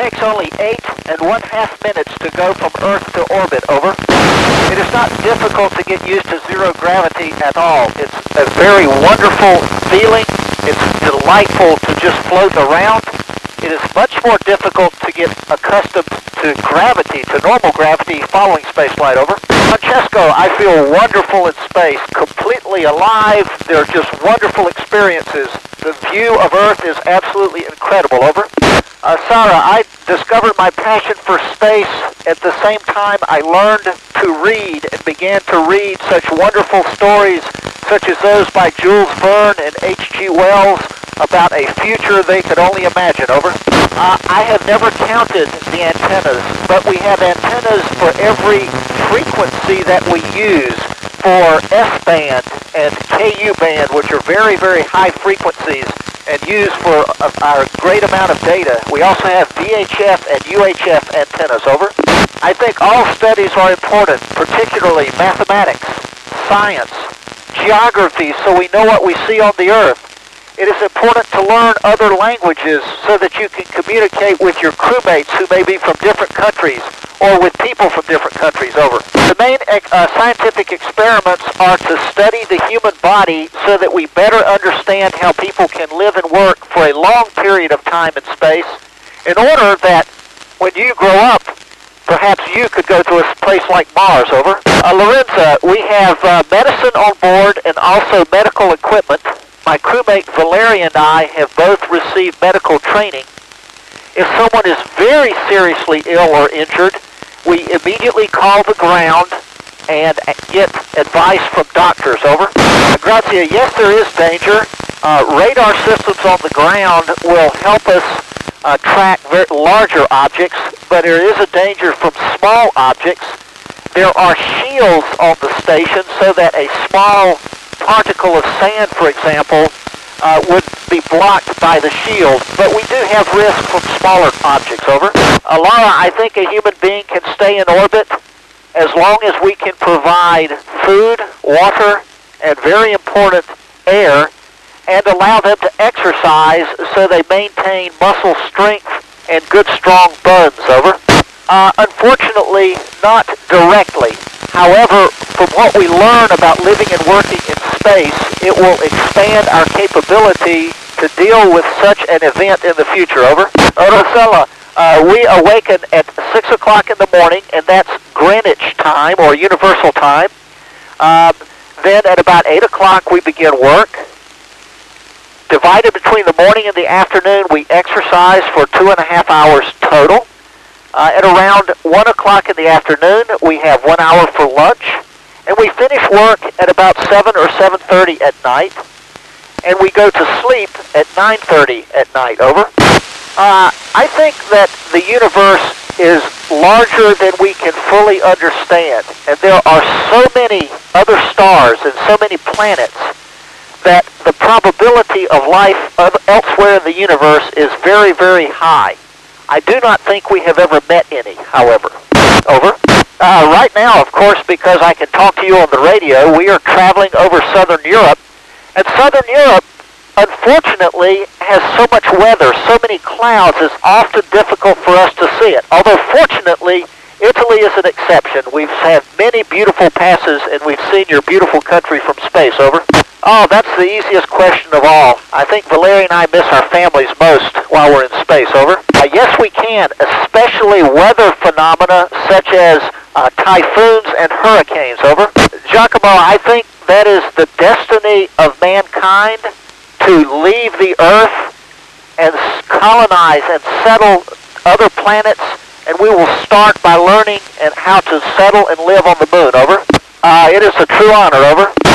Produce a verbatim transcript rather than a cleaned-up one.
takes only eight and one half minutes to go from Earth to orbit, over. It is not difficult to get used to zero gravity at all. It's a very wonderful feeling. It's delightful to just float around. It is much more difficult to get accustomed to gravity, to normal gravity, following spaceflight, over. Francesco, I feel wonderful in space, completely alive. They're just wonderful experiences. The view of Earth is absolutely incredible, over. Uh, Sarah, I discovered my passion for space at the same time I learned to read and began to read such wonderful stories such as those by Jules Verne and H G Wells about a future they could only imagine, over. Uh, I have never counted the antennas, but we have antennas for every frequency that we use for S-band and K U band, which are very, very high frequencies and used for uh, our great amount of data. We also have V H F and U H F antennas, over. I think all studies are important, particularly mathematics, science, geography, so we know what we see on the Earth. It is important to learn other languages so that you can communicate with your crewmates who may be from different countries or with people from different countries, over. The main uh, scientific experiments are to study the human body so that we better understand how people can live and work for a long period of time in space, in order that when you grow up, perhaps you could go to a place like Mars, over. Uh, Lorenza, we have uh, medicine on board and also medical equipment. My crewmate Valeria and I have both received medical training. If someone is very seriously ill or injured, we immediately call the ground and get advice from doctors, over. Uh, Grazia, yes, there is danger. Uh, radar systems on the ground will help us uh, track very larger objects, but there is a danger from small objects. There are shields on the station so that a small particle of sand, for example, uh, would be blocked by the shield, but we do have risk from smaller objects, over. Uh, Laura, I think a human being can stay in orbit as long as we can provide food, water, and very important, air, and allow them to exercise so they maintain muscle strength and good strong bones, over. Uh, unfortunately, not directly. However, from what we learn about living and working in space, it will expand our capability to deal with such an event in the future, over. Rosella, uh, we awaken at six o'clock in the morning, and that's Greenwich time, or Universal time. Um, then at about eight o'clock, we begin work. Divided between the morning and the afternoon, we exercise for two and a half hours total. Uh, at around one o'clock in the afternoon, we have one hour for lunch, and we finish work at about seven or seven thirty at night, and we go to sleep at nine thirty at night, over. Uh, I think that the universe is larger than we can fully understand, and there are so many other stars and so many planets that the probability of life elsewhere in the universe is very, very high. I do not think we have ever met any, however. Over. Uh, right now, of course, because I can talk to you on the radio, we are traveling over Southern Europe. And Southern Europe, unfortunately, has so much weather, so many clouds, it's often difficult for us to see it. Although, fortunately, Italy is an exception. We've had many beautiful passes, and we've seen your beautiful country from space, over. Oh, that's the easiest question of all. I think Valeria and I miss our families most while we're in space, over. Uh, yes, we can, especially weather phenomena such as uh, typhoons and hurricanes, over. Giacomo, I think that is the destiny of mankind to leave the Earth and colonize and settle other planets, and we will start by learning and how to settle and live on the moon, over. Uh, it is a true honor, over.